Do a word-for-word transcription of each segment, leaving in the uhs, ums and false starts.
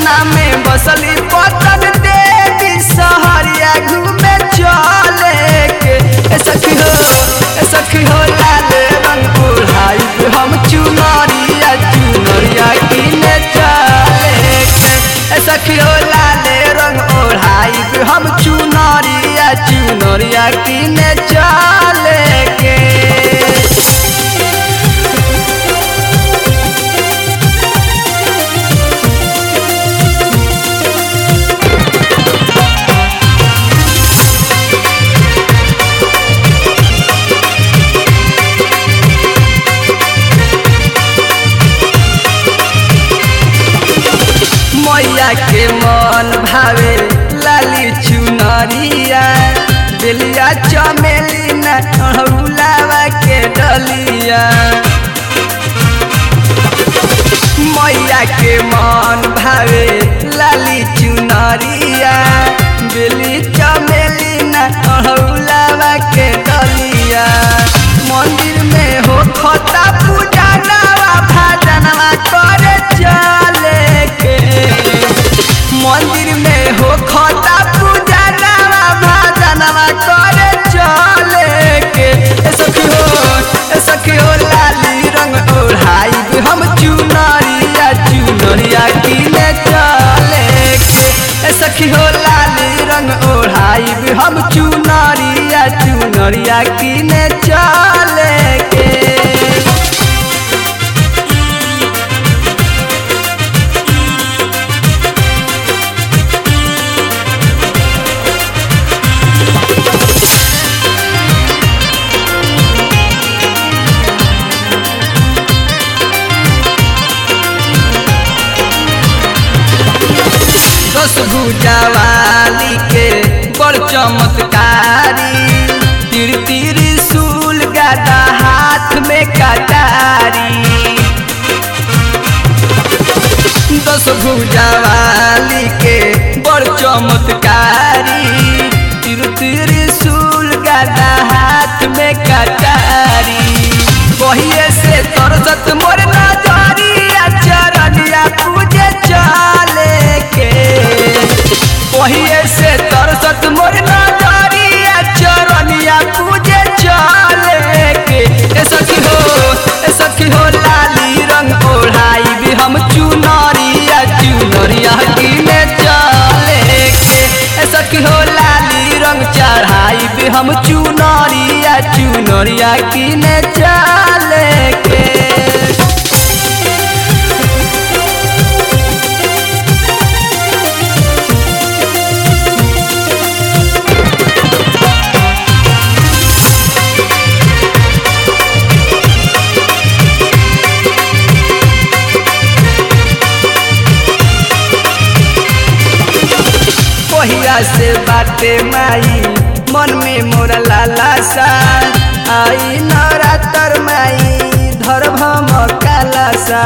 पटना में बसली पटन देवी सहरिया घूमे चले के। ए सखी हो ए सखी हो लाल रंग ओढ़ाई हम चुनरिया चुनरिया किने चले के। ए सखी हो लाल रंग ओढ़ाई हम चुनरिया चुनरिया किने चले के। मैया के मन भावे लाली चुनरिया बेलिया चमेली न अड़हुलावा के डलिया। मैया के मन भावे लाली चुनरिया बेली चमेली न अड़हुलावा के डलिया। मंदिर में हो खता पूजा नवा भजनवा करे चले के। मंदिर में हो खता पूजा नवा भजनवा करे चले के। ए सखी हो ए सखी हो लाली रंग ओढ़ाई हम चुनरिया चुनरिया किने चले के। ए सखी हो लाली रंग ओढ़ाई हम चुनरिया चुनरिया किने चले के। दस भुजा वाली के बड़ चमत्कारी तिर तिर सूल गदा हाथ में कटारी। दस भुजा वाली के बड़ चमत्कारी तिर तिर सूल गदा हाथ में कटारी। बहिए से तरसत मोर नजरिया चरनिया पूजे चले के। वही से तरसत मोर नजरिया चरनिया पूजे चले के। ए सखी हो ए सखी हो लाली रंग ओढ़ाई भी हम चुनरिया चुनरिया किने चले के। ए सखी हो लाली रंग चढ़ाई भी हम चुनरिया चुनरिया किने चले के। पहिया से बाटे माई मन में मोरा लाला सा आई नवरात्र माई धरब हम काला सा।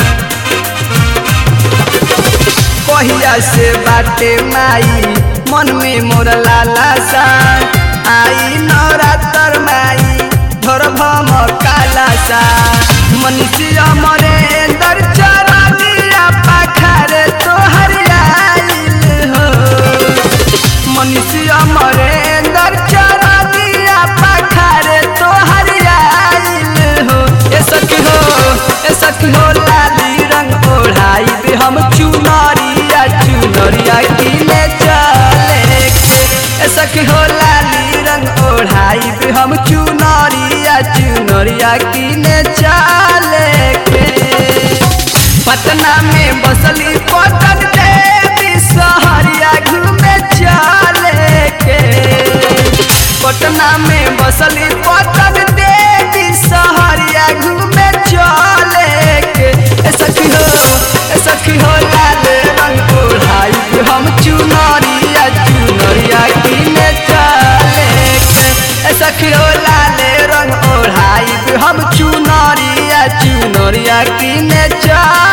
पहिया से बाटे माई मन में मोरा लाला सा आई नवरात्र माई धरब हम काला सा। मनीषिया मरे दर चरनिया पाखरे तोहर आइल हो। मनीषिया मरेंदर चरनिया पाखरे तोहर आइल हो। ए सखी हो ए सखी हो लाली रंग ओढ़ाई भी हम चुनरिया चुनरिया किने चले के। ए सखी हो लाली रंग ओढ़ाई भी हम चुनरिया चुनरिया किने चले के। पटना में बसली पटन देवी सहरिया घूमे चले के। पटना में बसली पटन देवी सहरिया घूमे चले के। ए सखी हो ए सखी हो लाल रंग ओढ़ाई हम चुनरिया चुनरिया किने चले के। ए सखी हो लाल रंग ओढ़ाई हम चुनरिया चुनरिया किने चले।